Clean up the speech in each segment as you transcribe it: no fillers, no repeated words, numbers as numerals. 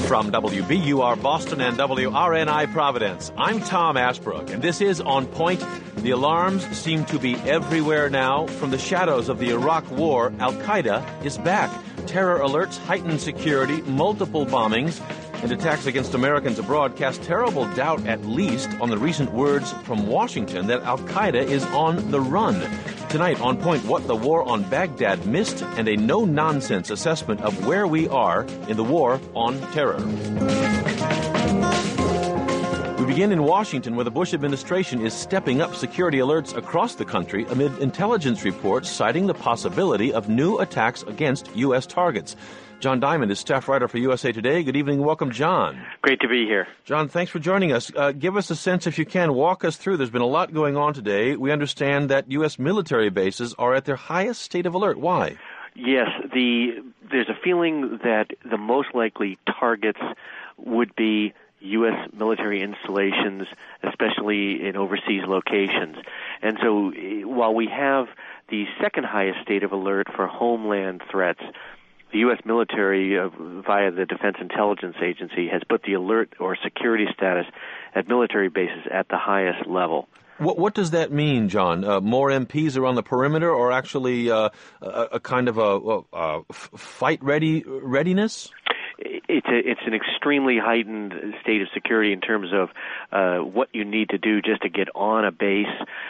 From WBUR Boston and WRNI Providence, I'm Tom Ashbrook, and this is On Point. The alarms seem to be everywhere now. From the shadows of the Iraq War, Al-Qaeda is back. Terror alerts, heightened security, multiple bombings, and attacks against Americans abroad cast terrible doubt, at least, on the recent words from Washington that Al-Qaeda is on the run. Tonight, On Point, what the war on Baghdad missed and a no-nonsense assessment of where we are in the war on terror. We begin in Washington, where the Bush administration is stepping up security alerts across the country amid intelligence reports citing the possibility of new attacks against U.S. targets. John Diamond is staff writer for USA Today. Good evening and welcome, John. Great to be here. John, thanks for joining us. Give us a sense, if you can, walk us through. There's been a lot going on today. We understand that U.S. military bases are at their highest state of alert. Why? Yes, there's a feeling that the most likely targets would be U.S. military installations, especially in overseas locations. And so while we have the second highest state of alert for homeland threats, the U.S. military, via the Defense Intelligence Agency, has put the alert or security status at military bases at the highest level. What does that mean, John? More MPs around the perimeter, or actually a kind of a fight readiness? It's an extremely heightened state of security in terms of what you need to do just to get on a base,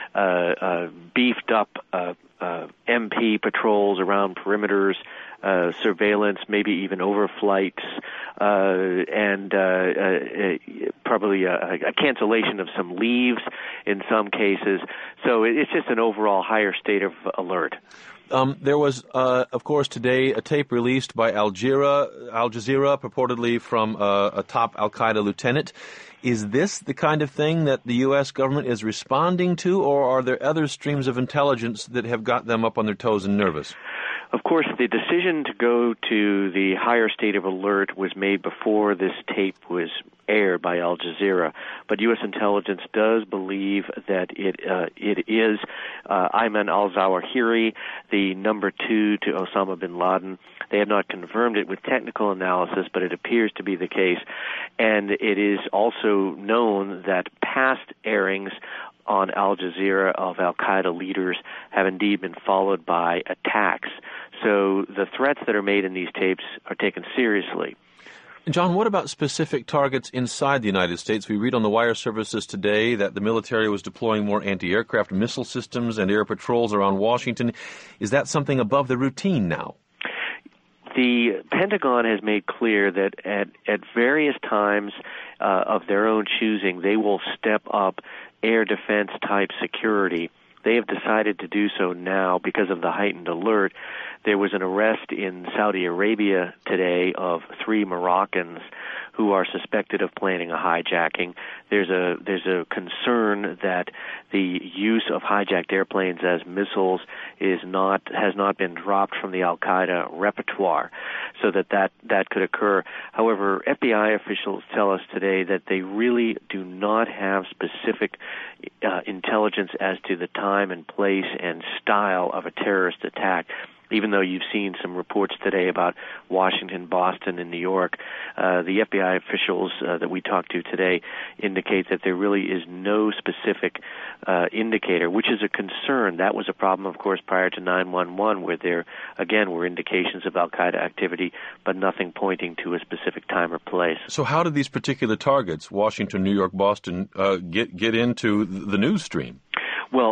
beefed up MP patrols around perimeters, surveillance, maybe even overflights, and probably a cancellation of some leaves in some cases. So it's just an overall higher state of alert. There was, of course, today a tape released by Al Jazeera, purportedly from a top Al-Qaeda lieutenant. Is this the kind of thing that the U.S. government is responding to, or are there other streams of intelligence that have got them up on their toes and nervous? Of course, the decision to go to the higher state of alert was made before this tape was aired by Al Jazeera, but U.S. intelligence does believe that it is Ayman al-Zawahiri, the number 2 to Osama bin Laden. They have not confirmed it with technical analysis, but it appears to be the case. And it is also known that past airings on Al Jazeera of Al-Qaeda leaders have indeed been followed by attacks. So the threats that are made in these tapes are taken seriously. John, what about specific targets inside the United States? We read on the wire services today that the military was deploying more anti-aircraft missile systems and air patrols around Washington. Is that something above the routine now? The Pentagon has made clear that at various times of their own choosing, they will step up air defense type security. They have decided to do so now because of the heightened alert. There was an arrest in Saudi Arabia today of 3 Moroccans who are suspected of planning a hijacking. There's a concern that the use of hijacked airplanes as missiles has not been dropped from the Al-Qaeda repertoire, so that could occur. However, FBI officials tell us today that they really do not have specific intelligence as to the time and place and style of a terrorist attack. Even though you've seen some reports today about Washington, Boston, and New York, the FBI officials that we talked to today indicate that there really is no specific indicator, which is a concern. That was a problem, of course, prior to 9/11, where there, again, were indications of Al-Qaeda activity, but nothing pointing to a specific time or place. So how did these particular targets, Washington, New York, Boston, get into the news stream? Well,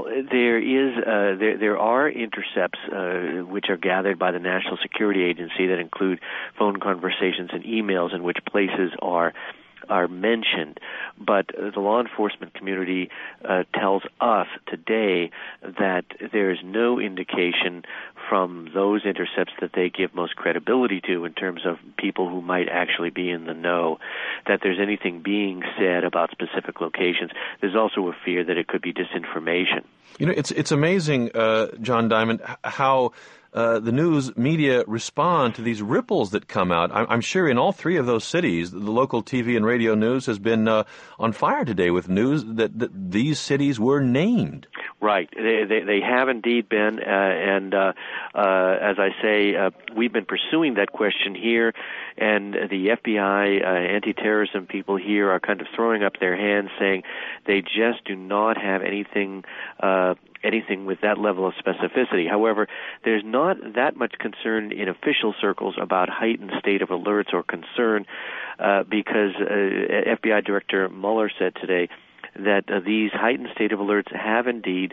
there are intercepts which are gathered by the National Security Agency that include phone conversations and emails in which places are mentioned, but the law enforcement community tells us today that there is no indication from those intercepts that they give most credibility to in terms of people who might actually be in the know, that there's anything being said about specific locations. There's also a fear that it could be disinformation. You know, it's amazing, John Diamond, how the news media respond to these ripples that come out. I'm sure in all three of those cities, the local TV and radio news has been on fire today with news that these cities were named. Right. They have indeed been, and as I say, we've been pursuing that question here, and the FBI anti-terrorism people here are kind of throwing up their hands saying they just do not have anything with that level of specificity. However, there's not that much concern in official circles about heightened state of alerts or concern because FBI Director Mueller said today that these heightened state of alerts have indeed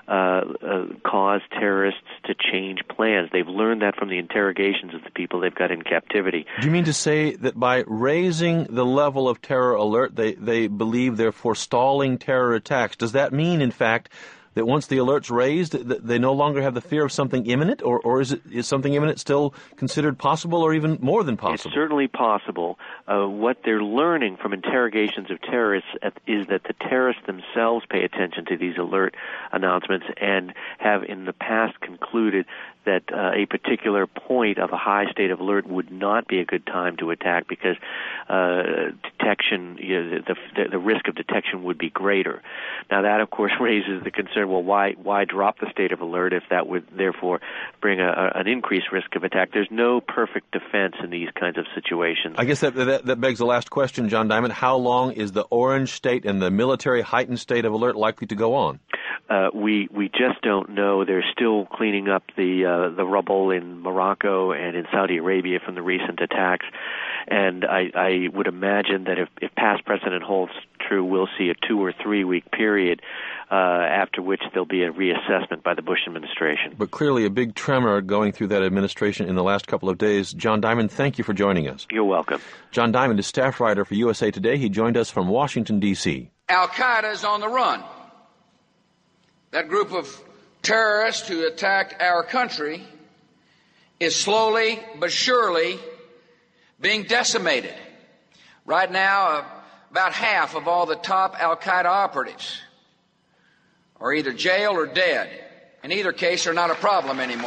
caused terrorists to change plans. They've learned that from the interrogations of the people they've got in captivity. Do you mean to say that by raising the level of terror alert, they believe they're forestalling terror attacks? Does that mean, in fact, that once the alert's raised, they no longer have the fear of something imminent, or is something imminent still considered possible or even more than possible? It's certainly possible. What they're learning from interrogations of terrorists is that the terrorists themselves pay attention to these alert announcements and have in the past concluded that a particular point of a high state of alert would not be a good time to attack because detection, the risk of detection would be greater. Now that, of course, raises the concern, well, why drop the state of alert if that would therefore bring an increased risk of attack? There's no perfect defense in these kinds of situations. I guess that begs the last question, John Diamond. How long is the orange state and the military heightened state of alert likely to go on? We just don't know. They're still cleaning up the rubble in Morocco and in Saudi Arabia from the recent attacks, and I would imagine that if past precedent holds true, we'll see a 2 or 3 week period after which there'll be a reassessment by the Bush administration. But clearly a big tremor going through that administration in the last couple of days. John Diamond, thank you for joining us. You're welcome. John Diamond is staff writer for USA Today. He joined us from Washington, D.C. Al-Qaeda is on the run. That group of terrorists who attacked our country is slowly but surely being decimated. Right now, about half of all the top Al-Qaeda operatives are either jailed or dead. In either case, they're not a problem anymore.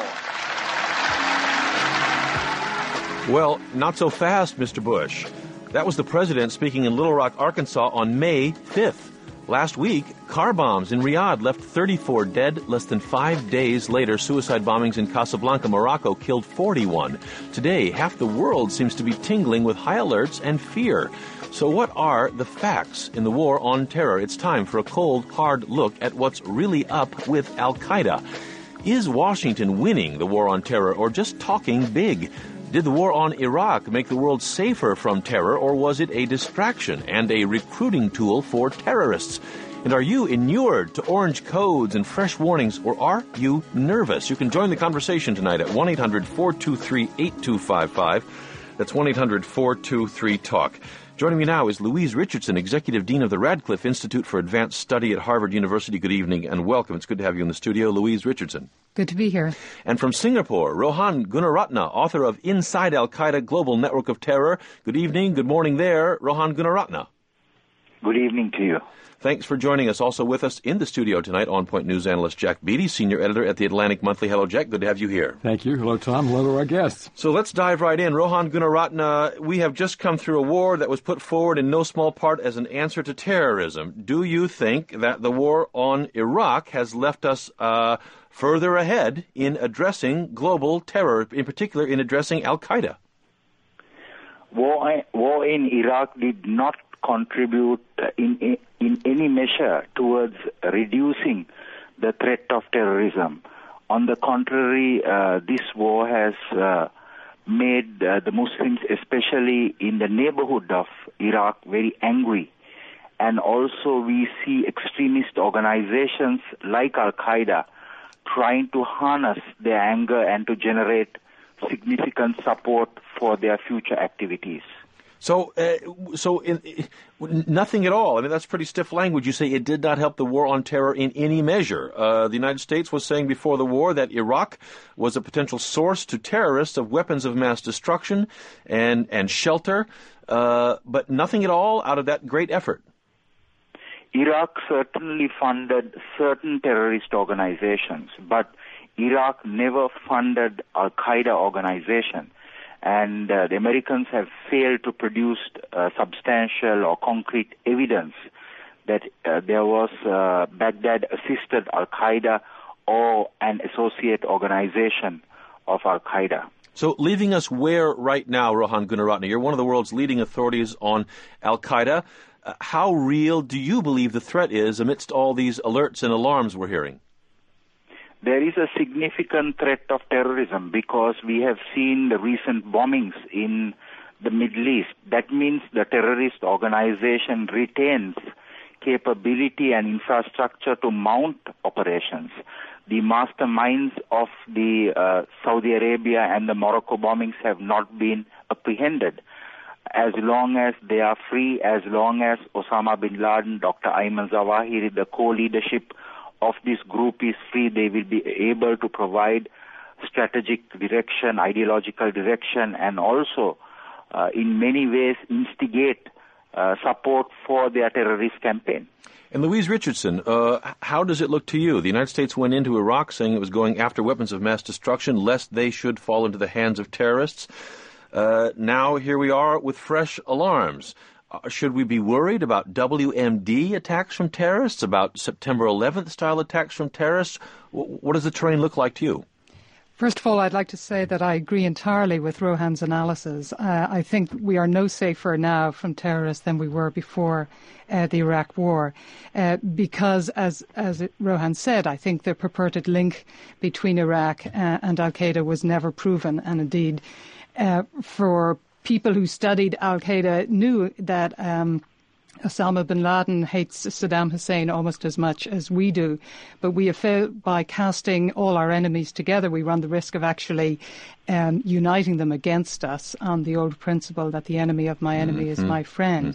Well, not so fast, Mr. Bush. That was the president speaking in Little Rock, Arkansas on May 5th. Last week, car bombs in Riyadh left 34 dead. Less than 5 days later, suicide bombings in Casablanca, Morocco killed 41. Today, half the world seems to be tingling with high alerts and fear. So what are the facts in the war on terror? It's time for a cold, hard look at what's really up with Al-Qaeda. Is Washington winning the war on terror or just talking big? Did the war on Iraq make the world safer from terror, or was it a distraction and a recruiting tool for terrorists? And are you inured to orange codes and fresh warnings, or are you nervous? You can join the conversation tonight at 1-800-423-8255. That's 1-800-423-TALK. Joining me now is Louise Richardson, Executive Dean of the Radcliffe Institute for Advanced Study at Harvard University. Good evening and welcome. It's good to have you in the studio, Louise Richardson. Good to be here. And from Singapore, Rohan Gunaratna, author of Inside Al-Qaeda, Global Network of Terror. Good evening, good morning there, Rohan Gunaratna. Good evening to you. Thanks for joining us. Also with us in the studio tonight, On Point News analyst Jack Beatty, senior editor at the Atlantic Monthly. Hello, Jack. Good to have you here. Thank you. Hello, Tom. Hello to our guests. So let's dive right in. Rohan Gunaratna, we have just come through a war that was put forward in no small part as an answer to terrorism. Do you think that the war on Iraq has left us further ahead in addressing global terror, in particular in addressing Al-Qaeda? War in Iraq did not contribute in any measure towards reducing the threat of terrorism. On the contrary, this war has made the Muslims, especially in the neighborhood of Iraq, very angry. And also we see extremist organizations like Al-Qaeda trying to harness their anger and to generate significant support for their future activities. So nothing at all. I mean, that's pretty stiff language. You say it did not help the war on terror in any measure. The United States was saying before the war that Iraq was a potential source to terrorists of weapons of mass destruction and shelter, but nothing at all out of that great effort. Iraq certainly funded certain terrorist organizations, but Iraq never funded Al-Qaeda organization. And the Americans have failed to produce substantial or concrete evidence that there was Baghdad-assisted Al-Qaeda or an associate organization of Al-Qaeda. So leaving us where right now, Rohan Gunaratne? You're one of the world's leading authorities on Al-Qaeda. How real do you believe the threat is amidst all these alerts and alarms we're hearing? There is a significant threat of terrorism because we have seen the recent bombings in the Middle East. That means the terrorist organization retains capability and infrastructure to mount operations. The masterminds of the Saudi Arabia and the Morocco bombings have not been apprehended. As long as they are free, as long as Osama bin Laden, Dr. Ayman Zawahiri, the co-leadership of this group is free, they will be able to provide strategic direction, ideological direction, and also in many ways instigate support for their terrorist campaign. And Louise Richardson, how does it look to you? The United States went into Iraq saying it was going after weapons of mass destruction lest they should fall into the hands of terrorists. Now here we are with fresh alarms. Should we be worried about WMD attacks from terrorists, about September 11th style attacks from terrorists? What does the terrain look like to you? First of all, I'd like to say that I agree entirely with Rohan's analysis. I think we are no safer now from terrorists than we were before the Iraq War, because, as Rohan said, I think the purported link between Iraq and Al-Qaeda was never proven, and indeed, for people who studied Al-Qaeda knew that Osama bin Laden hates Saddam Hussein almost as much as we do, but we have failed by casting all our enemies together. We run the risk of actually uniting them against us on the old principle that the enemy of my enemy is my friend.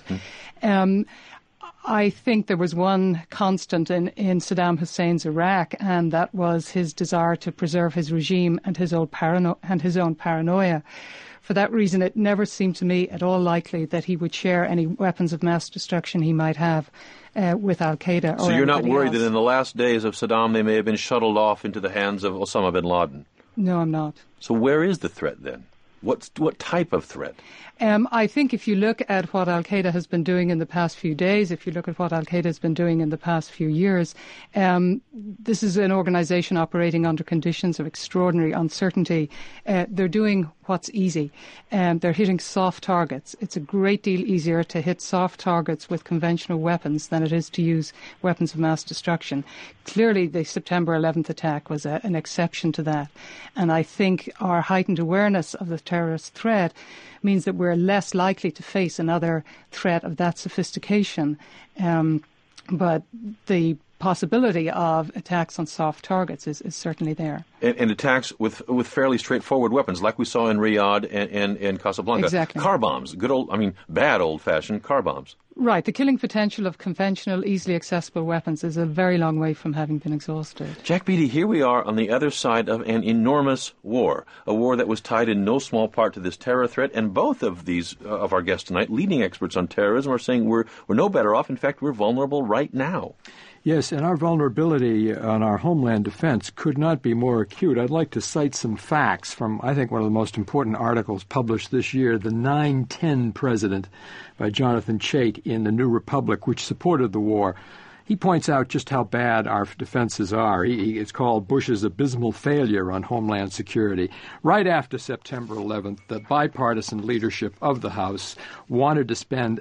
I think there was one constant in Saddam Hussein's Iraq, and that was his desire to preserve his regime and his own paranoia. For that reason, it never seemed to me at all likely that he would share any weapons of mass destruction he might have with Al-Qaeda. So you're not worried that in the last days of Saddam they may have been shuttled off into the hands of Osama bin Laden? No, I'm not. So where is the threat then? What type of threat? I think if you look at what Al-Qaeda has been doing in the past few days, if you look at what Al-Qaeda has been doing in the past few years, this is an organization operating under conditions of extraordinary uncertainty. They're doing what's easy. They're hitting soft targets. It's a great deal easier to hit soft targets with conventional weapons than it is to use weapons of mass destruction. Clearly, the September 11th attack was an exception to that. And I think our heightened awareness of the terrorist threat means that we're less likely to face another threat of that sophistication. But the possibility of attacks on soft targets is certainly there. And attacks with fairly straightforward weapons, like we saw in Riyadh and Casablanca. Exactly. Car bombs, bad old-fashioned car bombs. Right. The killing potential of conventional, easily accessible weapons is a very long way from having been exhausted. Jack Beatty, here we are on the other side of an enormous war, a war that was tied in no small part to this terror threat, and both of these of our guests tonight, leading experts on terrorism, are saying we're no better off. In fact, we're vulnerable right now. Yes, and our vulnerability on our homeland defense could not be more acute. I'd like to cite some facts from, I think, one of the most important articles published this year, The 9/10 President by Jonathan Chait in The New Republic, which supported the war. He points out just how bad our defenses are. It's called Bush's abysmal failure on homeland security. Right after September 11th, the bipartisan leadership of the House wanted to spend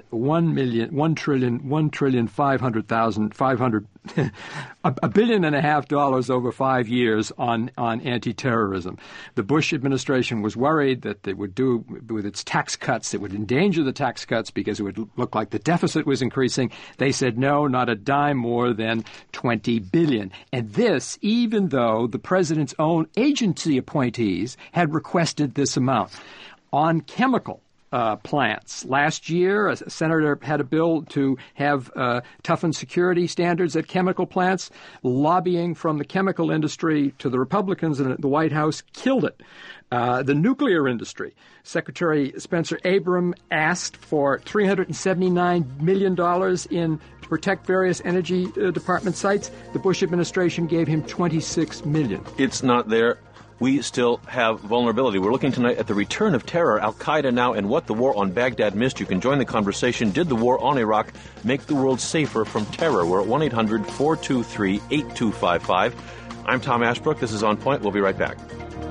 $1.5 billion over 5 years on anti-terrorism. The Bush administration was worried that they would do with its tax cuts, it would endanger the tax cuts because it would look like the deficit was increasing. They said no, not a dime more than $20 billion. And this, even though the president's own agency appointees had requested this amount. On chemical plants. Last year, a senator had a bill to have toughened security standards at chemical plants. Lobbying from the chemical industry to the Republicans in the White House killed it. The nuclear industry, Secretary Spencer Abram asked for $379 million to protect various energy department sites. The Bush administration gave him $26 million. It's not there. We still have vulnerability. We're looking tonight at the return of terror, Al-Qaeda now, and what the war on Baghdad missed. You can join the conversation. Did the war on Iraq make the world safer from terror? We're at 1-800-423-8255. I'm Tom Ashbrook. This is On Point. We'll be right back.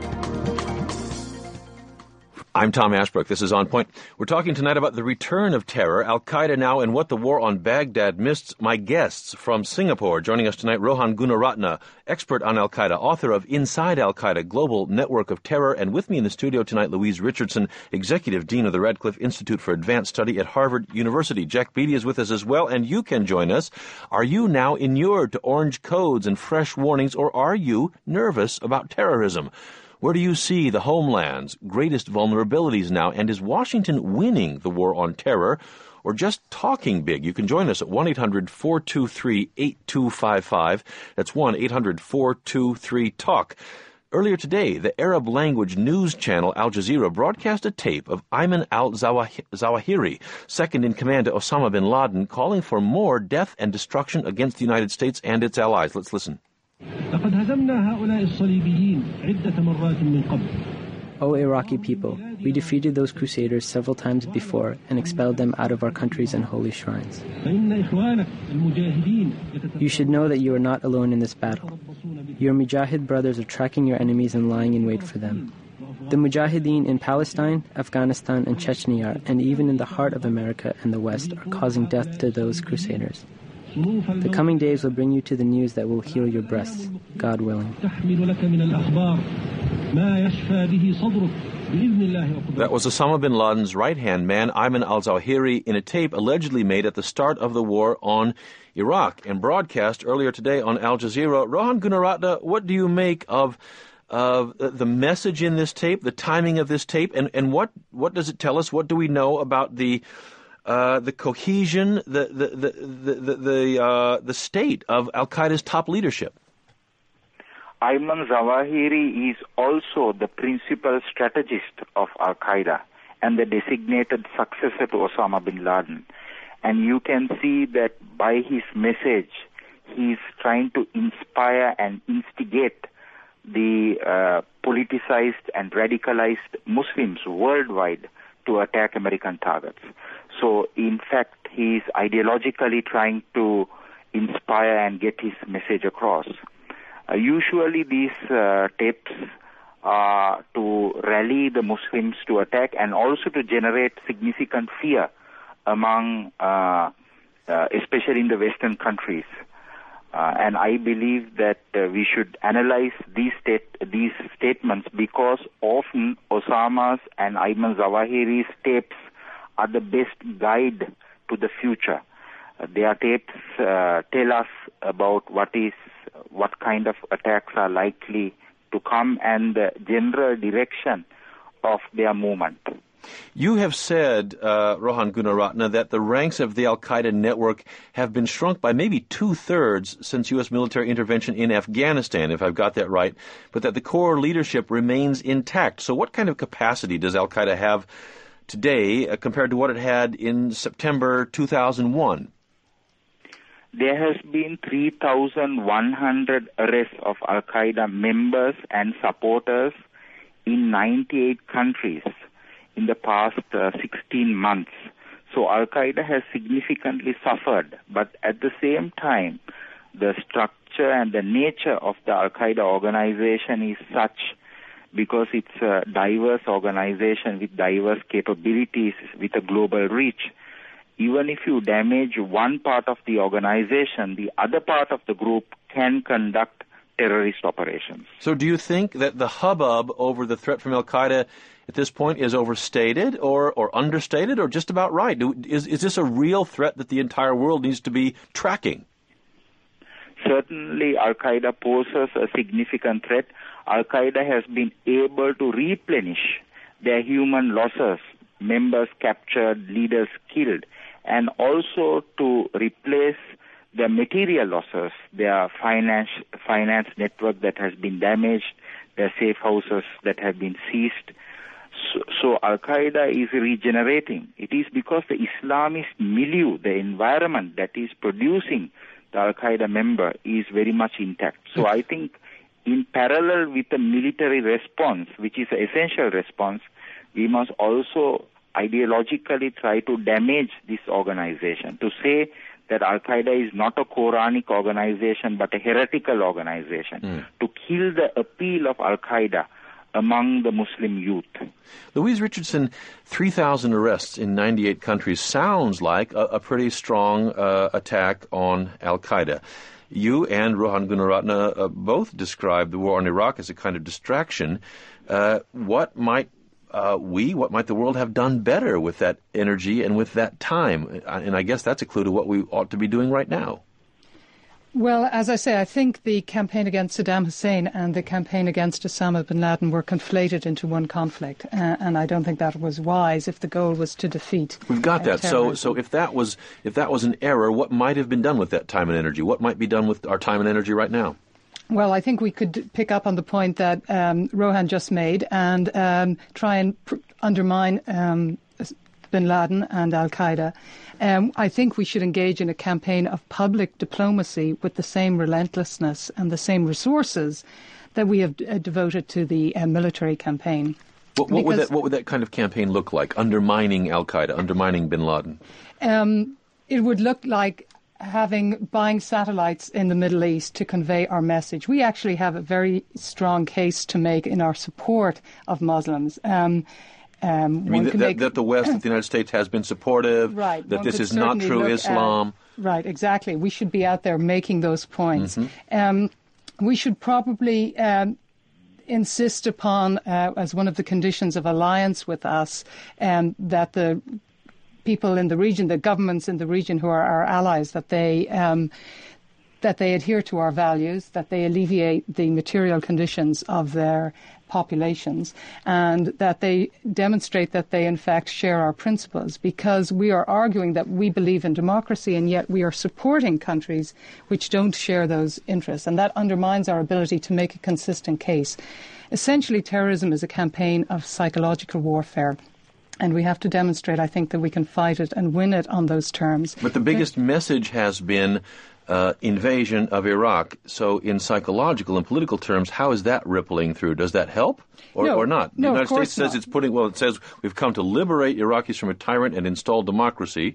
I'm Tom Ashbrook. This is On Point. We're talking tonight about the return of terror, Al-Qaeda now, and what the war on Baghdad missed. My guests from Singapore joining us tonight, Rohan Gunaratne, expert on Al-Qaeda, author of Inside Al-Qaeda, Global Network of Terror, and with me in the studio tonight, Louise Richardson, Executive Dean of the Radcliffe Institute for Advanced Study at Harvard University. Jack Beatty is with us as well, and you can join us. Are you now inured to orange codes and fresh warnings, or are you nervous about terrorism? Where do you see the homeland's greatest vulnerabilities now? And is Washington winning the war on terror or just talking big? You can join us at 1-800-423-8255. That's 1-800-423-TALK. Earlier today, the Arab language news channel Al Jazeera broadcast a tape of Ayman al-Zawahiri, second in command to Osama bin Laden, calling for more death and destruction against the United States and its allies. Let's listen. O Iraqi people, we defeated those crusaders several times before and expelled them out of our countries and holy shrines. You should know that you are not alone in this battle. Your Mujahid brothers are tracking your enemies and lying in wait for them. The Mujahideen in Palestine, Afghanistan, and Chechnya, and even in the heart of America and the West, are causing death to those crusaders. The coming days will bring you to the news that will heal your breasts, God willing. That was Osama bin Laden's right-hand man, Ayman al-Zawahiri, in a tape allegedly made at the start of the war on Iraq and broadcast earlier today on Al Jazeera. Rohan Gunaratne, what do you make of the message in this tape, the timing of this tape, and what does it tell us? What do we know about the cohesion, the state of Al-Qaeda's top leadership? Ayman Zawahiri is also the principal strategist of Al-Qaeda and the designated successor to Osama bin Laden. And you can see that by his message, he is trying to inspire and instigate the politicized and radicalized Muslims worldwide to attack American targets. So, in fact, he is ideologically trying to inspire and get his message across. Usually these tapes are to rally the Muslims to attack and also to generate significant fear among, especially in the Western countries. And I believe that we should analyze these statements because often Osama's and Ayman Zawahiri's tapes are the best guide to the future. Their tapes tell us about what kind of attacks are likely to come and the general direction of their movement. You have said, Rohan Gunaratne, that the ranks of the Al-Qaeda network have been shrunk by maybe 2/3 since U.S. military intervention in Afghanistan, if I've got that right, but that the core leadership remains intact. So what kind of capacity does Al-Qaeda have today compared to what it had in September 2001? There has been 3,100 arrests of Al-Qaeda members and supporters in 98 countries in the past 16 months. So Al-Qaeda has significantly suffered, but at the same time, the structure and the nature of the Al-Qaeda organization is such because it's a diverse organization with diverse capabilities with a global reach. Even if you damage one part of the organization, the other part of the group can conduct terrorist operations. So do you think that the hubbub over the threat from Al-Qaeda at this point is overstated or understated or just about right? Is this a real threat that the entire world needs to be tracking? Certainly, Al-Qaeda poses a significant threat. Al-Qaeda has been able to replenish their human losses members captured, leaders killed, and also to replace the material losses, their finance network that has been damaged, their safe houses that have been seized. So Al-Qaeda is regenerating. It is because the Islamist milieu, the environment that is producing the Al-Qaeda member, is very much intact. So I think in parallel with the military response, which is an essential response, we must also ideologically try to damage this organization, to say that Al-Qaeda is not a Quranic organization but a heretical organization, to kill the appeal of Al-Qaeda among the Muslim youth. Louise Richardson, 3,000 arrests in 98 countries sounds like a pretty strong attack on Al-Qaeda. You and Rohan Gunaratne both described the war in Iraq as a kind of distraction. What might the world have done better with that energy and with that time? And I guess that's a clue to what we ought to be doing right now. Well, as I say, I think the campaign against Saddam Hussein and the campaign against Osama bin Laden were conflated into one conflict, and I don't think that was wise if the goal was to defeat. We've got that. So if that was an error, what might have been done with that time and energy? What might be done with our time and energy right now? Well, I think we could pick up on the point that Rohan just made and try and undermine bin Laden and Al-Qaeda. I think we should engage in a campaign of public diplomacy with the same relentlessness and the same resources that we have devoted to the military campaign. What would that kind of campaign look like, undermining Al-Qaeda, undermining bin Laden? It would look like buying satellites in the Middle East to convey our message. We actually have a very strong case to make in our support of Muslims. You mean that the West, that the United States has been supportive, right, that this is not true Islam? Right, exactly. We should be out there making those points. We should probably insist upon, as one of the conditions of alliance with us, that the people in the region, the governments in the region who are our allies, that they adhere to our values, that they alleviate the material conditions of their populations, and that they demonstrate that they in fact share our principles, because we are arguing that we believe in democracy and yet we are supporting countries which don't share those interests, and that undermines our ability to make a consistent case. Essentially, terrorism is a campaign of psychological warfare. And we have to demonstrate, I think, that we can fight it and win it on those terms. But the biggest message has been invasion of Iraq. So in psychological and political terms, how is that rippling through? Does that help or not? No, the United States says it says we've come to liberate Iraqis from a tyrant and install democracy.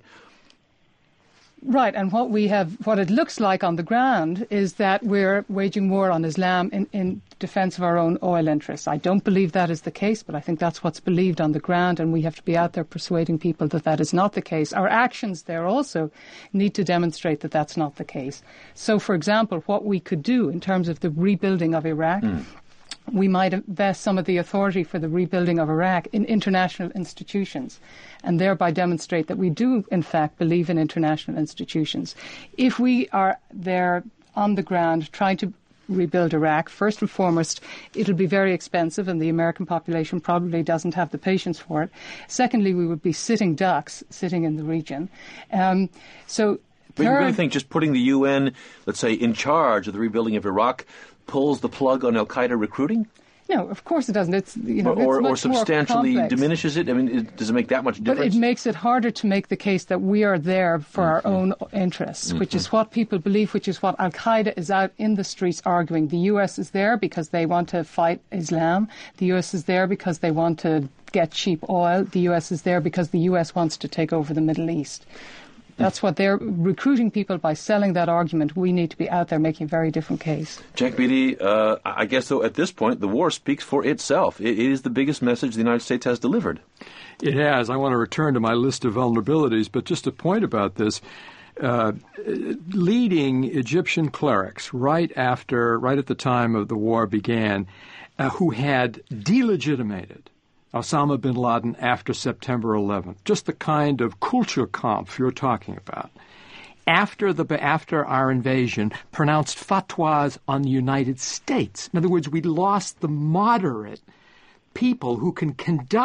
Right, and what it looks like on the ground is that we're waging war on Islam in defense of our own oil interests. I don't believe that is the case, but I think that's what's believed on the ground, and we have to be out there persuading people that that is not the case. Our actions there also need to demonstrate that that's not the case. So, for example, what we could do in terms of the rebuilding of Iraq, we might invest some of the authority for the rebuilding of Iraq in international institutions and thereby demonstrate that we do, in fact, believe in international institutions. If we are there on the ground trying to rebuild Iraq, first and foremost, it'll be very expensive and the American population probably doesn't have the patience for it. Secondly, we would be sitting ducks sitting in the region. But you really think just putting the UN, let's say, in charge of the rebuilding of Iraq pulls the plug on Al-Qaeda recruiting? No, of course it doesn't. It's or substantially diminishes it. I mean, does it make that much difference? But it makes it harder to make the case that we are there for our own interests, which is what people believe, which is what Al-Qaeda is out in the streets arguing. The U.S. is there because they want to fight Islam. The U.S. is there because they want to get cheap oil. The U.S. is there because the U.S. wants to take over the Middle East. That's what they're recruiting people by selling that argument. We need to be out there making a very different case. Jack Beatty, I guess, though, at this point, the war speaks for itself. It is the biggest message the United States has delivered. It has. I want to return to my list of vulnerabilities, but just a point about this. Leading Egyptian clerics right at the time of the war began, who had delegitimated Osama bin Laden after September 11th, just the kind of Kulturkampf you're talking about, after our invasion, pronounced fatwas on the United States. In other words, we lost the moderate people who can conduct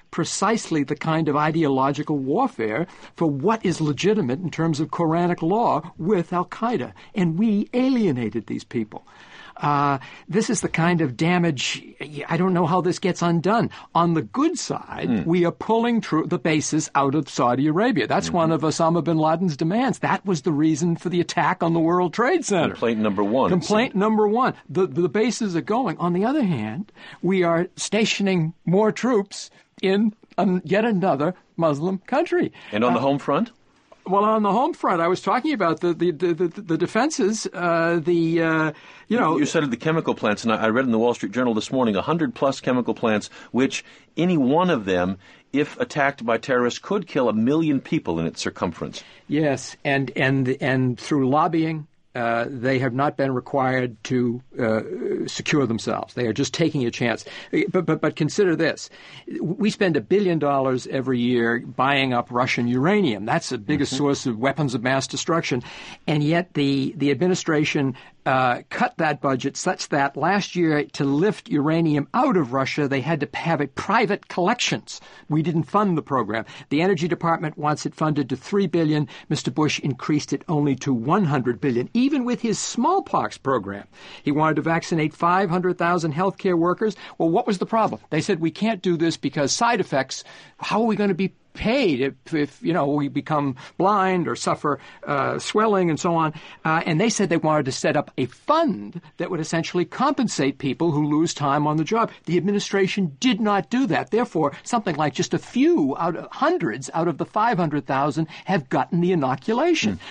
precisely the kind of ideological warfare for what is legitimate in terms of Quranic law with al-Qaeda. And we alienated these people. This is the kind of damage, I don't know how this gets undone. On the good side, we are pulling the bases out of Saudi Arabia. That's one of Osama bin Laden's demands. That was the reason for the attack on the World Trade Center. Complaint number one. Complaint number one. The bases are going. On the other hand, we are stationing more troops in yet another Muslim country. And on the home front? Well, on the home front, I was talking about the defenses. You said the chemical plants, and I read in the Wall Street Journal this morning 100+ chemical plants, which any one of them, if attacked by terrorists, could kill 1 million people in its circumference. Yes, and through lobbying. They have not been required to secure themselves. They are just taking a chance. But consider this. We spend $1 billion every year buying up Russian uranium. That's the biggest source of weapons of mass destruction. And yet the administration cut that budget such that last year, to lift uranium out of Russia, they had to have it private collections. We didn't fund the program. The Energy Department wants it funded to $3 billion. Mr. Bush increased it only to $100 billion. Even with his smallpox program, he wanted to vaccinate 500,000 healthcare workers. Well, what was the problem? They said, we can't do this because side effects. How are we going to be paid if we become blind or suffer swelling and so on? And they said they wanted to set up a fund that would essentially compensate people who lose time on the job. The administration did not do that. Therefore, something like just a few hundreds out of the 500,000 have gotten the inoculation.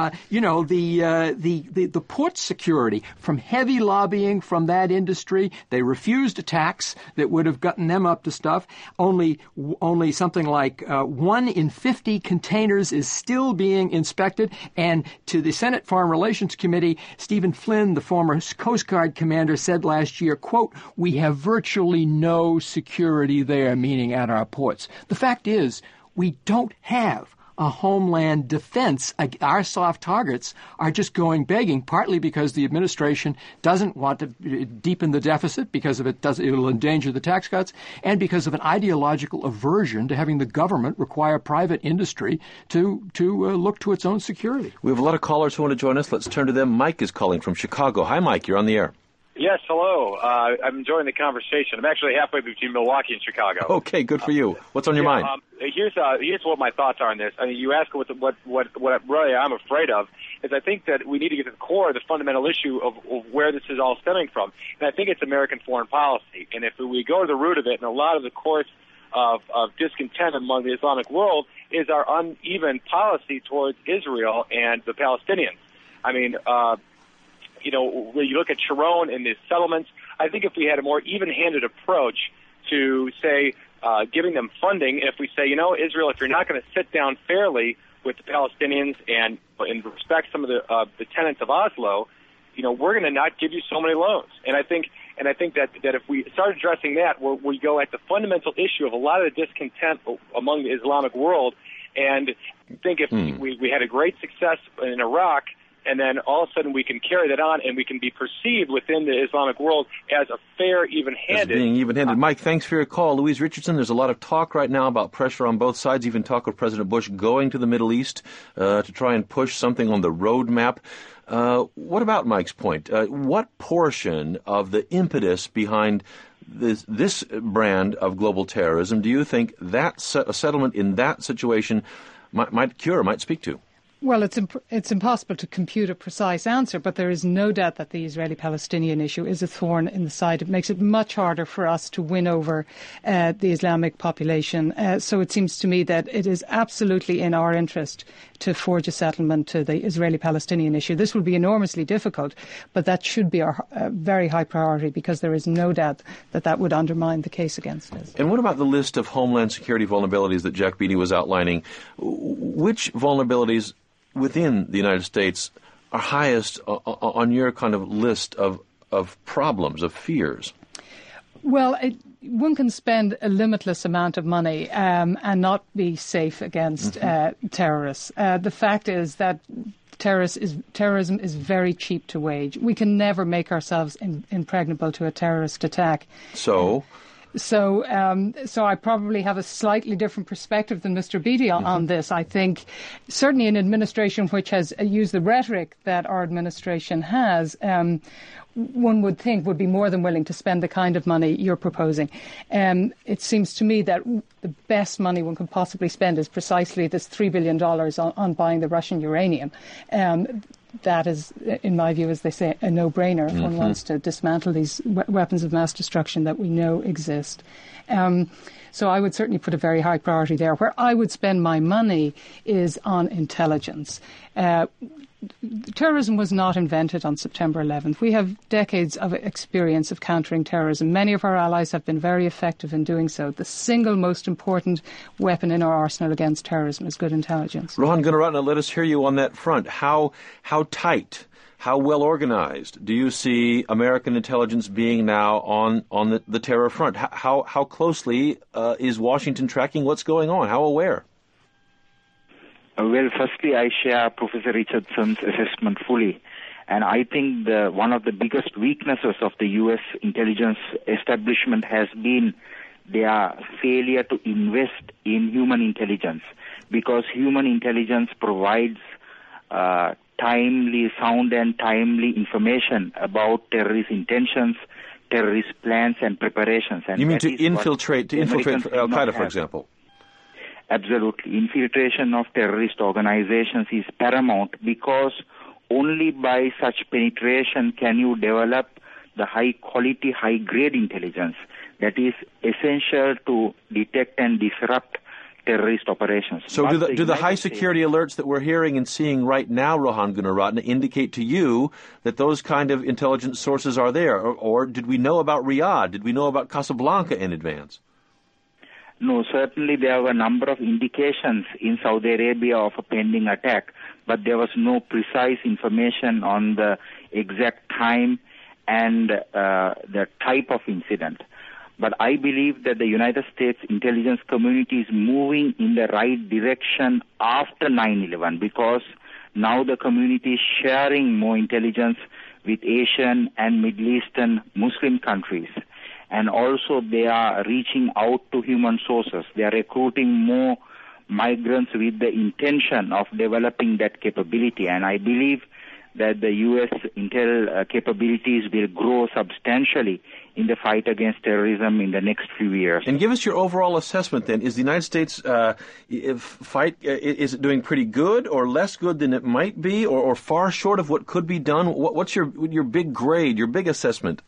The port security, from heavy lobbying from that industry, they refused a tax that would have gotten them up to stuff. Only something like 1 in 50 containers is still being inspected. And to the Senate Foreign Relations Committee, Stephen Flynn, the former Coast Guard commander, said last year, quote, "We have virtually no security there," meaning at our ports. The fact is, we don't have a homeland defense. Our soft targets are just going begging, partly because the administration doesn't want to deepen the deficit because it will endanger the tax cuts, and because of an ideological aversion to having the government require private industry to look to its own security. We have a lot of callers who want to join us. Let's turn to them. Mike is calling from Chicago. Hi, Mike. You're on the air. Yes, hello. I'm enjoying the conversation. I'm actually halfway between Milwaukee and Chicago. Okay, good for you. What's on your mind? Here's what my thoughts are on this. I mean, you ask what really I'm afraid of is I think that we need to get to the core of the fundamental issue of where this is all stemming from. And I think it's American foreign policy. And if we go to the root of it, and a lot of the cause of discontent among the Islamic world is our uneven policy towards Israel and the Palestinians. I mean, when you look at Sharon and the settlements, I think if we had a more even-handed approach to, say, giving them funding, if we say, Israel, if you're not going to sit down fairly with the Palestinians and respect some of the tenets of Oslo, we're going to not give you so many loans. And I think that if we start addressing that, we go at the fundamental issue of a lot of the discontent among the Islamic world, and think if we had a great success in Iraq, and then all of a sudden we can carry that on and we can be perceived within the Islamic world as a fair, even-handed. As being even-handed. Mike, thanks for your call. Louise Richardson, there's a lot of talk right now about pressure on both sides, even talk of President Bush going to the Middle East to try and push something on the roadmap. What about Mike's point? What portion of the impetus behind this brand of global terrorism do you think that a settlement in that situation might cure, might speak to? Well, it's impossible to compute a precise answer, but there is no doubt that the Israeli-Palestinian issue is a thorn in the side. It makes it much harder for us to win over the Islamic population. So it seems to me that it is absolutely in our interest to forge a settlement to the Israeli-Palestinian issue. This will be enormously difficult, but that should be our very high priority, because there is no doubt that would undermine the case against us. And what about the list of homeland security vulnerabilities that Jack Beatty was outlining? Which vulnerabilities within the United States are highest on your kind of list of problems, of fears? Well, one can spend a limitless amount of money and not be safe against terrorists. The fact is that terrorism is very cheap to wage. We can never make ourselves impregnable to a terrorist attack. So So I probably have a slightly different perspective than Mr. Beattie on this. I think certainly an administration which has used the rhetoric that our administration has, one would think would be more than willing to spend the kind of money you're proposing. It seems to me that the best money one could possibly spend is precisely this $3 billion on buying the Russian uranium. That is, in my view, as they say, a no-brainer if one wants to dismantle these weapons of mass destruction that we know exist. So I would certainly put a very high priority there. Where I would spend my money is on intelligence. Terrorism was not invented on September 11th. We have decades of experience of countering terrorism. Many of our allies have been very effective in doing so. The single most important weapon in our arsenal against terrorism is good intelligence. Rohan Gunaratne, let us hear you on that front. How tight, how well organized do you see American intelligence being now on the terror front? How closely is Washington tracking what's going on? How aware? Well, firstly, I share Professor Richardson's assessment fully. And I think one of the biggest weaknesses of the U.S. intelligence establishment has been their failure to invest in human intelligence, because human intelligence provides sound and timely information about terrorist intentions, terrorist plans, and preparations. And you mean to infiltrate Al-Qaeda, for example? Absolutely. Infiltration of terrorist organizations is paramount, because only by such penetration can you develop the high-quality, high-grade intelligence that is essential to detect and disrupt terrorist operations. So do the high-security alerts that we're hearing and seeing right now, Rohan Gunaratne, indicate to you that those kind of intelligence sources are there? Or did we know about Riyadh? Did we know about Casablanca in advance? No, certainly there were a number of indications in Saudi Arabia of a pending attack, but there was no precise information on the exact time and the type of incident. But I believe that the United States intelligence community is moving in the right direction after 9/11, because now the community is sharing more intelligence with Asian and Middle Eastern Muslim countries. And also they are reaching out to human sources. They are recruiting more migrants with the intention of developing that capability. And I believe that the U.S. intel capabilities will grow substantially in the fight against terrorism in the next few years. And give us your overall assessment then. Is the United States fight, is it doing pretty good or less good than it might be, or far short of what could be done? What's your big grade, your big assessment?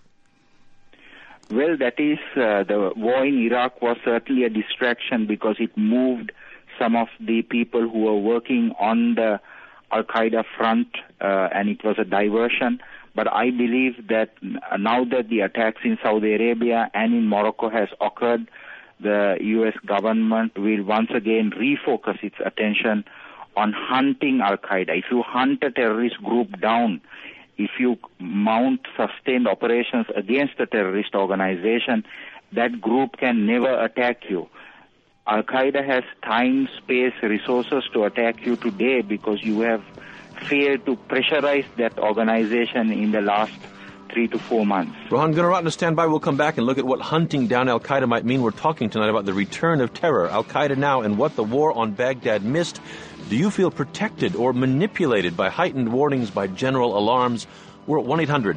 Well, that is, the war in Iraq was certainly a distraction, because it moved some of the people who were working on the Al-Qaeda front, and it was a diversion. But I believe that now that the attacks in Saudi Arabia and in Morocco has occurred, the U.S. government will once again refocus its attention on hunting Al-Qaeda. If you hunt a terrorist group down, if you mount sustained operations against a terrorist organization, that group can never attack you. Al-Qaeda has time, space, resources to attack you today because you have failed to pressurize that organization in the last 3 to 4 months. Rohan Gunaratne, stand by. We'll come back and look at what hunting down Al-Qaeda might mean. We're talking tonight about the return of terror, Al-Qaeda now, and what the war on Baghdad missed. Do you feel protected or manipulated by heightened warnings, by general alarms? We're at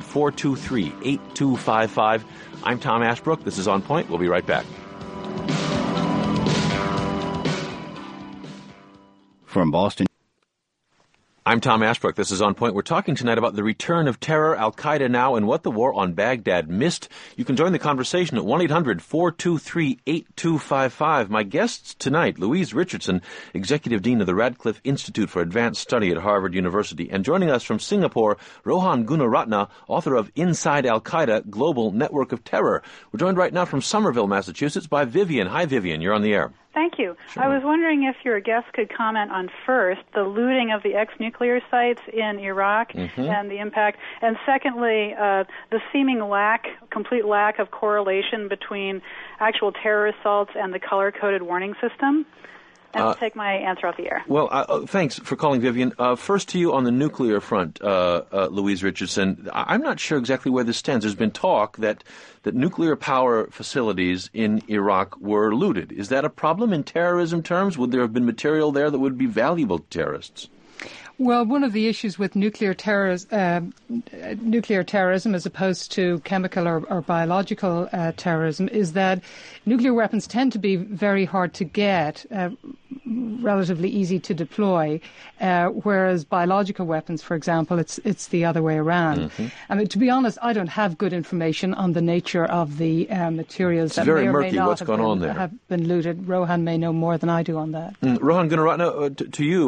1-800-423-8255. I'm Tom Ashbrook. This is On Point. We'll be right back. From Boston. I'm Tom Ashbrook. This is On Point. We're talking tonight about the return of terror, Al-Qaeda now, and what the war on Baghdad missed. You can join the conversation at 1-800-423-8255. My guests tonight, Louise Richardson, Executive Dean of the Radcliffe Institute for Advanced Study at Harvard University, and joining us from Singapore, Rohan Gunaratne, author of Inside Al-Qaeda, Global Network of Terror. We're joined right now from Somerville, Massachusetts, by Vivian. Hi, Vivian. You're on the air. Thank you. Sure. I was wondering if your guest could comment on, first, the looting of the ex-nuclear sites in Iraq and the impact, and secondly, the seeming complete lack of correlation between actual terror assaults and the color-coded warning system. and take my answer off the air. Well, thanks for calling, Vivian. First to you on the nuclear front, Louise Richardson. I'm not sure exactly where this stands. There's been talk that nuclear power facilities in Iraq were looted. Is that a problem in terrorism terms? Would there have been material there that would be valuable to terrorists? Well, one of the issues with nuclear terrorism as opposed to chemical or biological terrorism is that nuclear weapons tend to be very hard to get, relatively easy to deploy, whereas biological weapons, for example, it's the other way around. Mm-hmm. I mean, to be honest, I don't have good information on the nature of the materials that may or may not have been looted. Rohan may know more than I do on that. Rohan Gunnaratne, to you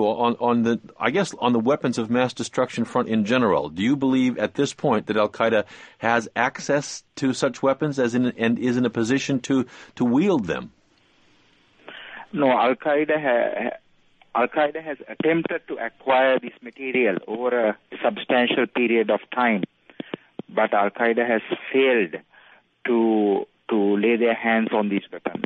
on the weapons of mass destruction front in general, do you believe at this point that Al-Qaeda has access to such weapons and is in a position to wield them? No, Al-Qaeda has attempted to acquire this material over a substantial period of time, but Al-Qaeda has failed to lay their hands on these weapons.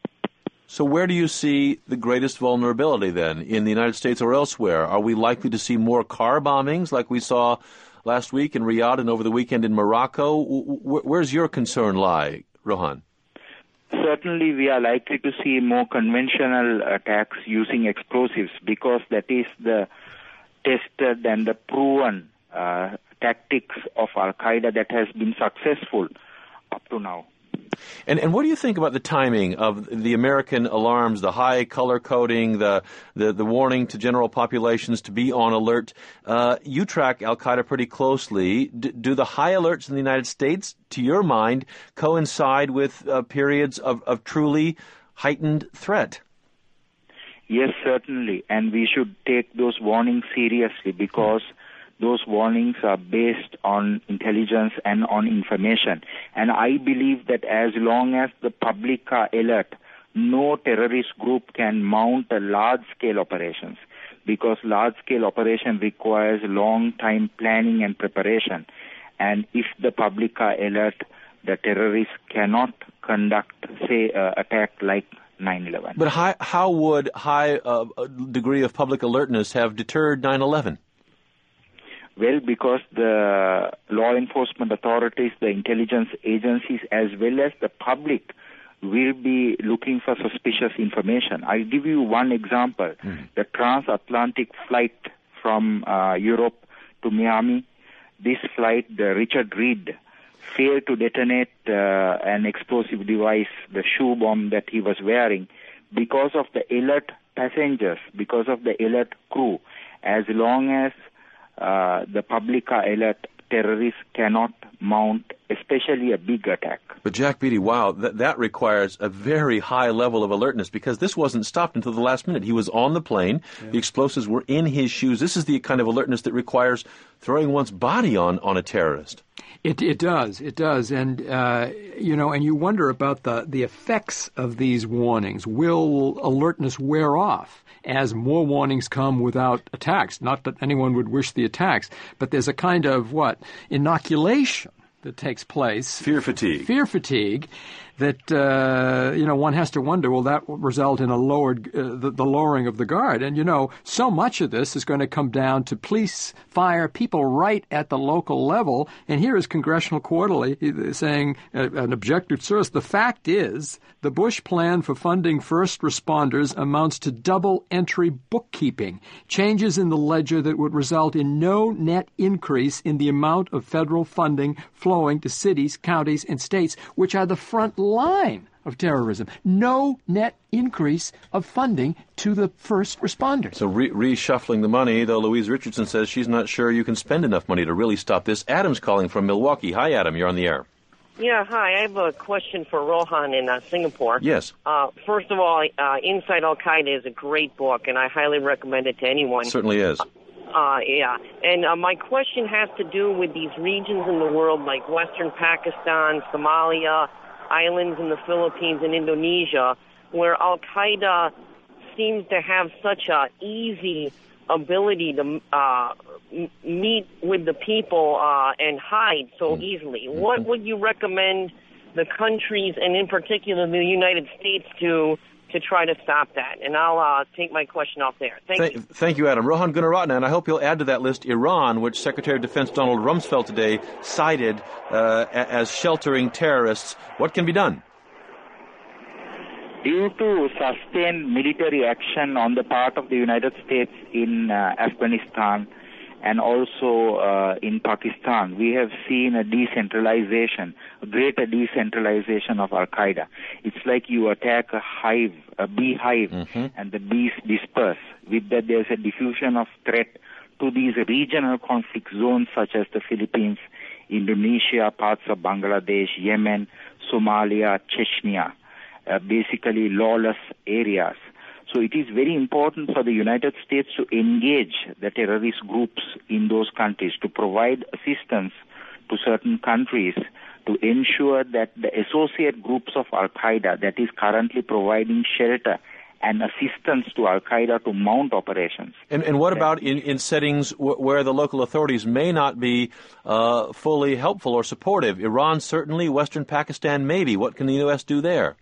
So where do you see the greatest vulnerability then, in the United States or elsewhere? Are we likely to see more car bombings like we saw last week in Riyadh and over the weekend in Morocco? Where's your concern lie, Rohan? Certainly we are likely to see more conventional attacks using explosives because that is the tested and the proven tactics of Al-Qaeda that has been successful up to now. And what do you think about the timing of the American alarms, the high color coding, the warning to general populations to be on alert? You track Al-Qaeda pretty closely. Do the high alerts in the United States, to your mind, coincide with periods of truly heightened threat? Yes, certainly. And we should take those warnings seriously because those warnings are based on intelligence and on information. And I believe that as long as the public are alert, no terrorist group can mount a large-scale operations because large-scale operation requires long-time planning and preparation. And if the public are alert, the terrorists cannot conduct, say, attack like 9/11. But how would high degree of public alertness have deterred 9/11? Well, because the law enforcement authorities, the intelligence agencies, as well as the public will be looking for suspicious information. I'll give you one example. The transatlantic flight from Europe to Miami. This flight, the Richard Reed, failed to detonate an explosive device, the shoe bomb that he was wearing, because of the alert passengers, because of the alert crew. As long as the public are alert, terrorists cannot mount, especially a big attack. But Jack Beatty, wow, that requires a very high level of alertness because this wasn't stopped until the last minute. He was on the plane. Yeah. The explosives were in his shoes. This is the kind of alertness that requires throwing one's body on a terrorist. It does. And, and you wonder about the effects of these warnings. Will alertness wear off as more warnings come without attacks? Not that anyone would wish the attacks, but there's a kind of, inoculation that takes place. Fear fatigue. That, one has to wonder, will that result in the lowering of the guard? And, so much of this is going to come down to police fire people right at the local level. And here is Congressional Quarterly saying, an objective source, the fact is the Bush plan for funding first responders amounts to double-entry bookkeeping, changes in the ledger that would result in no net increase in the amount of federal funding flowing to cities, counties, and states, which are the front line of terrorism. No net increase of funding to the first responders. So reshuffling the money, though Louise Richardson says she's not sure you can spend enough money to really stop this. Adam's calling from Milwaukee. Hi, Adam. You're on the air. Yeah, hi. I have a question for Rohan in Singapore. Yes. First of all, Inside Al-Qaeda is a great book, and I highly recommend it to anyone. Certainly is. Yeah. And my question has to do with these regions in the world like Western Pakistan, Somalia, islands in the Philippines and Indonesia, where Al-Qaeda seems to have such a easy ability to meet with the people and hide so easily. What would you recommend the countries, and in particular the United States, to to try to stop that. And I'll take my question off there. Thank you. Thank you, Adam. Rohan Gunaratne, and I hope you'll add to that list Iran, which Secretary of Defense Donald Rumsfeld today cited as sheltering terrorists. What can be done? Due to sustained military action on the part of the United States in Afghanistan and also in Pakistan, we have seen a greater decentralization of Al-Qaeda. It's like you attack a beehive, and the bees disperse. With that, there's a diffusion of threat to these regional conflict zones such as the Philippines, Indonesia, parts of Bangladesh, Yemen, Somalia, Chechnya, basically lawless areas. So it is very important for the United States to engage the terrorist groups in those countries, to provide assistance to certain countries to ensure that the associate groups of Al-Qaeda that is currently providing shelter and assistance to Al-Qaeda to mount operations. And what about in settings where the local authorities may not be fully helpful or supportive? Iran certainly, Western Pakistan maybe. What can the U.S. do there?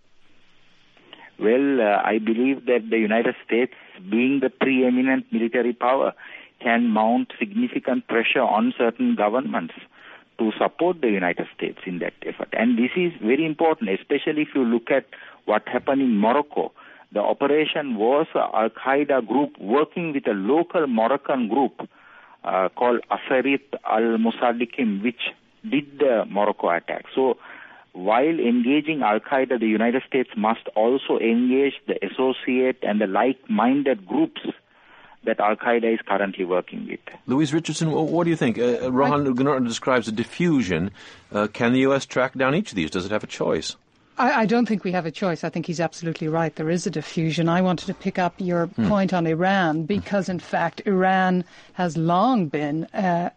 Well, I believe that the United States, being the preeminent military power, can mount significant pressure on certain governments to support the United States in that effort. And this is very important, especially if you look at what happened in Morocco. The operation was an Al-Qaeda group working with a local Moroccan group called Asarit al-Musaddiqin, which did the Morocco attack. So, while engaging Al-Qaeda, the United States must also engage the associate and the like-minded groups that Al-Qaeda is currently working with. Louise Richardson, what do you think? Rohan Gunaratne describes a diffusion. Can the U.S. track down each of these? Does it have a choice? I don't think we have a choice. I think he's absolutely right. There is a diffusion. I wanted to pick up your point on Iran because, in fact, Iran has long been a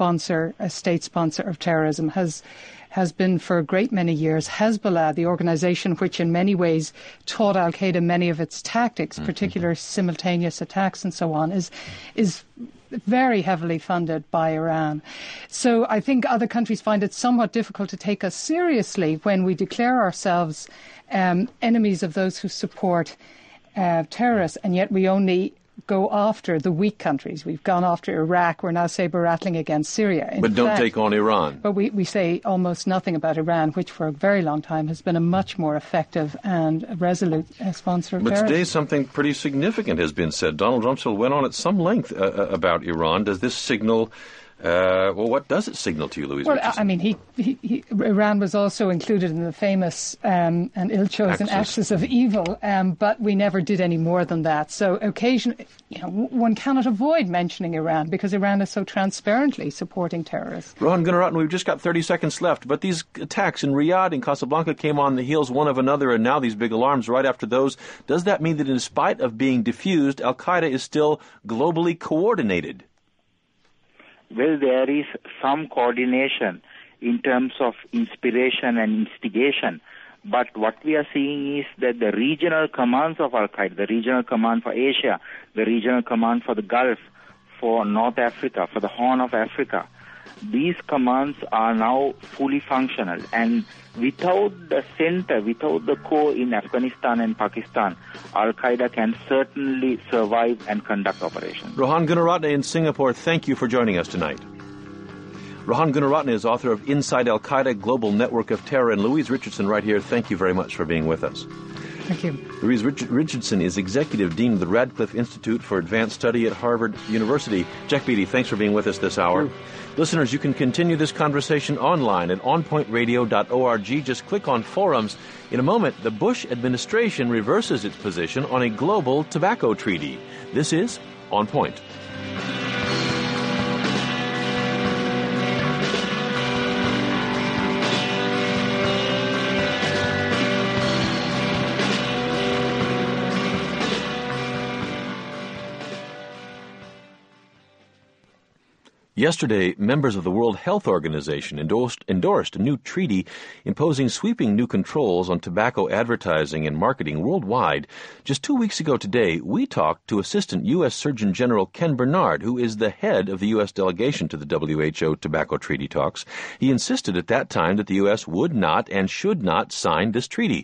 state sponsor of terrorism, has been for a great many years. Hezbollah, the organization which in many ways taught Al-Qaeda many of its tactics, particular simultaneous attacks and so on, is very heavily funded by Iran. So I think other countries find it somewhat difficult to take us seriously when we declare ourselves enemies of those who support terrorists, and yet we only go after the weak countries. We've gone after Iraq. We're now saber-rattling against Syria. But don't take on Iran. But we say almost nothing about Iran, which for a very long time has been a much more effective and resolute sponsor of terrorism. But today something pretty significant has been said. Donald Rumsfeld went on at some length about Iran. Does this signal... what does it signal to you, Louise Richardson? I mean, Iran was also included in the famous and ill-chosen axis of evil, but we never did any more than that. So occasionally, one cannot avoid mentioning Iran because Iran is so transparently supporting terrorists. Rohan Gunaratne, we've just got 30 seconds left, but these attacks in Riyadh and Casablanca came on the heels one of another, and now these big alarms right after those. Does that mean that in spite of being diffused, Al-Qaeda is still globally coordinated? Well, there is some coordination in terms of inspiration and instigation. But what we are seeing is that the regional commands of Al-Qaeda, the regional command for Asia, the regional command for the Gulf, for North Africa, for the Horn of Africa, these commands are now fully functional. And without the center, without the core in Afghanistan and Pakistan, Al-Qaeda can certainly survive and conduct operations. Rohan Gunaratne in Singapore, thank you for joining us tonight. Rohan Gunaratne is author of Inside Al-Qaeda, Global Network of Terror. And Louise Richardson right here, thank you very much for being with us. Thank you. Louise Richardson is Executive Dean of the Radcliffe Institute for Advanced Study at Harvard University. Jack Beatty, thanks for being with us this hour. Listeners, you can continue this conversation online at onpointradio.org. Just click on forums. In a moment, the Bush administration reverses its position on a global tobacco treaty. This is On Point. Yesterday, members of the World Health Organization endorsed a new treaty imposing sweeping new controls on tobacco advertising and marketing worldwide. Just 2 weeks ago today, we talked to Assistant U.S. Surgeon General Ken Bernard, who is the head of the U.S. delegation to the WHO tobacco treaty talks. He insisted at that time that the U.S. would not and should not sign this treaty.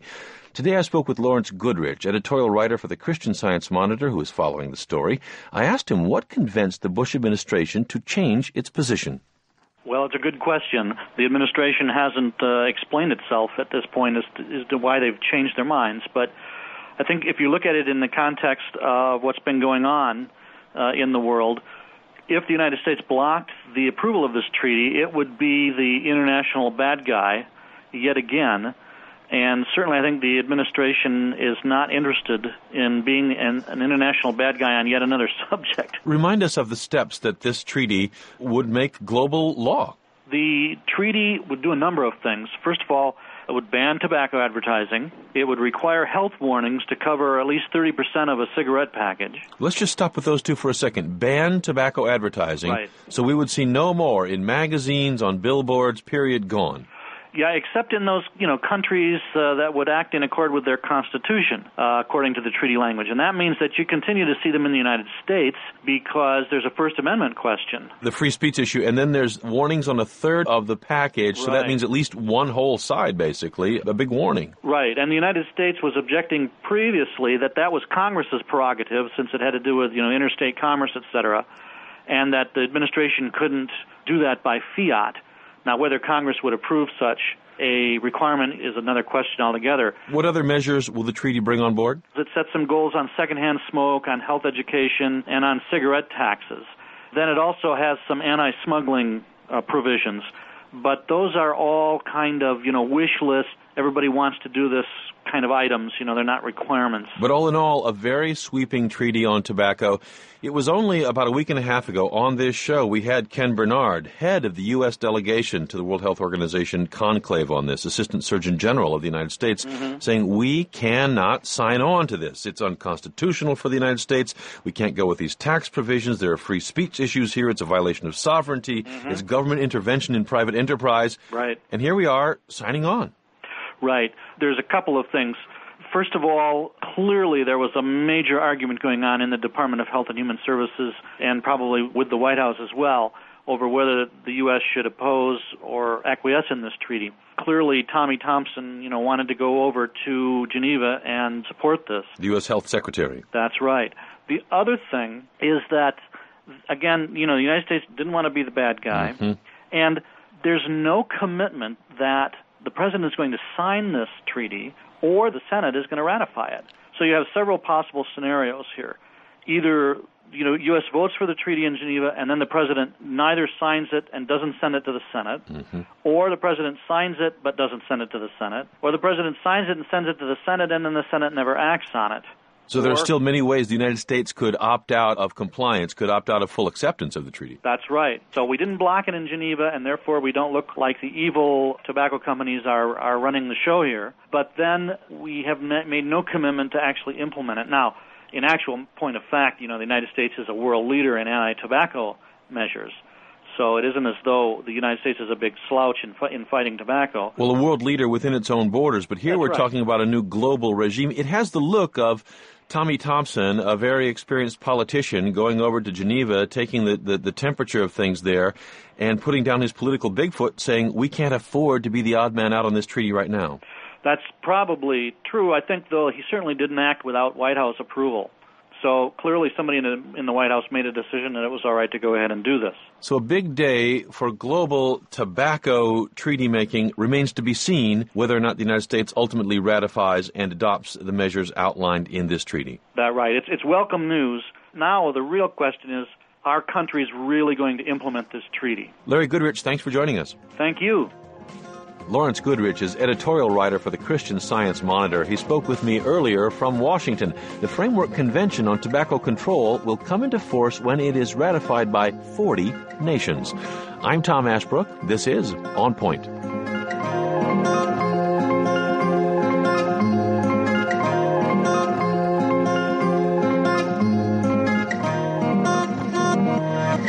Today I spoke with Lawrence Goodrich, editorial writer for the Christian Science Monitor, who is following the story. I asked him what convinced the Bush administration to change its position. Well, it's a good question. The administration hasn't explained itself at this point as to why they've changed their minds. But I think if you look at it in the context of what's been going on in the world, if the United States blocked the approval of this treaty, it would be the international bad guy yet again. And certainly I think the administration is not interested in being an international bad guy on yet another subject. Remind us of the steps that this treaty would make global law. The treaty would do a number of things. First of all, it would ban tobacco advertising. It would require health warnings to cover at least 30% of a cigarette package. Let's just stop with those two for a second. Ban tobacco advertising. Right. So we would see no more in magazines, on billboards, period, gone. Yeah, except in those countries that would act in accord with their constitution, according to the treaty language. And that means that you continue to see them in the United States because there's a First Amendment question. The free speech issue, and then there's warnings on a third of the package, so that means at least one whole side, basically, a big warning. Right, and the United States was objecting previously that was Congress's prerogative, since it had to do with interstate commerce, et cetera, and that the administration couldn't do that by fiat. Now, whether Congress would approve such a requirement is another question altogether. What other measures will the treaty bring on board? It sets some goals on secondhand smoke, on health education, and on cigarette taxes. Then it also has some anti-smuggling provisions. But those are all kind of, wish list. Everybody wants to do this kind of items. They're not requirements. But all in all, a very sweeping treaty on tobacco. It was only about a week and a half ago on this show we had Ken Bernard, head of the U.S. delegation to the World Health Organization conclave on this, Assistant Surgeon General of the United States, saying we cannot sign on to this. It's unconstitutional for the United States. We can't go with these tax provisions. There are free speech issues here. It's a violation of sovereignty. It's government intervention in private enterprise. Right. And here we are signing on. Right. There's a couple of things. First of all, clearly there was a major argument going on in the Department of Health and Human Services, and probably with the White House as well, over whether the U.S. should oppose or acquiesce in this treaty. Clearly, Tommy Thompson, wanted to go over to Geneva and support this. The U.S. Health Secretary. That's right. The other thing is that, again, the United States didn't want to be the bad guy, and there's no commitment that the President is going to sign this treaty or the Senate is going to ratify it. So you have several possible scenarios here. Either, U.S. votes for the treaty in Geneva and then the President neither signs it and doesn't send it to the Senate, or the President signs it but doesn't send it to the Senate, or the President signs it and sends it to the Senate and then the Senate never acts on it. So there are still many ways the United States could opt out of compliance, could opt out of full acceptance of the treaty. That's right. So we didn't block it in Geneva, and therefore we don't look like the evil tobacco companies are running the show here. But then we have made no commitment to actually implement it. Now, in actual point of fact, the United States is a world leader in anti-tobacco measures. So it isn't as though the United States is a big slouch in fighting tobacco. Well, a world leader within its own borders, but here we're talking about a new global regime. It has the look of Tommy Thompson, a very experienced politician, going over to Geneva, taking the temperature of things there, and putting down his political Bigfoot, saying we can't afford to be the odd man out on this treaty right now. That's probably true. I think, though, he certainly didn't act without White House approval. So clearly somebody in the White House made a decision that it was all right to go ahead and do this. So a big day for global tobacco treaty making. Remains to be seen whether or not the United States ultimately ratifies and adopts the measures outlined in this treaty. That's right. It's welcome news. Now the real question is, are countries really going to implement this treaty? Larry Goodrich, thanks for joining us. Thank you. Lawrence Goodrich is editorial writer for the Christian Science Monitor. He spoke with me earlier from Washington. The Framework Convention on Tobacco Control will come into force when it is ratified by 40 nations. I'm Tom Ashbrook. This is On Point.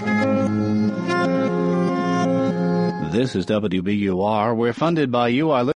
This is WBUR. We're funded by you, our